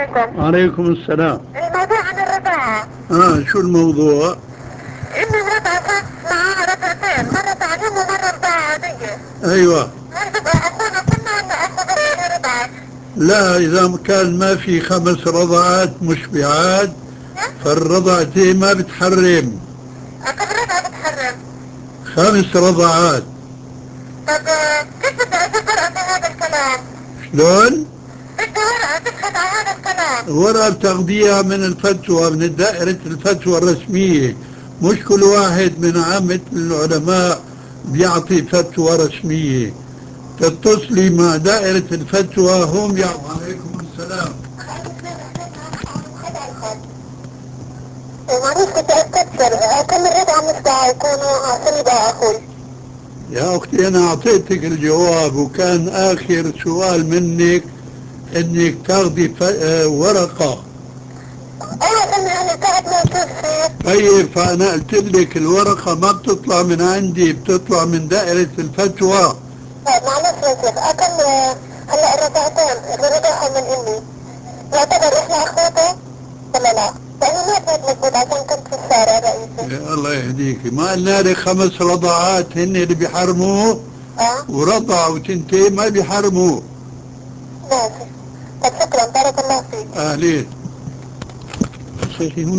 عليكم. وعليكم السلام. الموضوع عن الرضاعة. شو الموضوع؟ إن الرضعة صار معاها رضعتين، مرة تعليم ومرة رضاعة عادية. ايوه. هل تبقى أخونا كنا أن أخذ رضعة؟ لا، اذا كان ما في 5 رضعات مشبعات فالرضعتين ما بتحرم. أكيد رضعة بتحرم. 5 رضعات. طب كيف بدي أجيب ورقة في هذا الكلام؟ شلون؟ بدي ورقة تثبت على هذا الكلام. ورقة بتاخديها من الفتوى، من دائرة الفتوى الرسمية. مش كل واحد من عامة العلماء بيعطي فتوى رسمية. تتصلي مع دائرة الفتوى هم يعطوا. عليكم السلام. معلش كنت أستفسر كم الرضعة مستعى يكونوا صلبة أخوي؟ يا أختي أنا أعطيتك الجواب، وكان آخر سؤال منك إنك تاخذي ورقة. أنا سمعني تعب موجود فيه. طيب، فأنا قلت لك الورقة ما بتطلع من عندي، بتطلع من دائرة الفتوى. طيب معلش يا شيخ أكل هلا الرضعتين اللي رضعهم من أمي يعتبر إحنا أخوته ولا لا؟ لأنه ما كنت مزبوط عشان كنت في الشارع رئيسي. يا الله يهديك، ما قلنا لك 5 رضعات هن اللي بيحرموا، اه ورضع وتنتين ما بيحرموا. ماشي. طب شكرا بارك الله فيك. أهلين. شيخي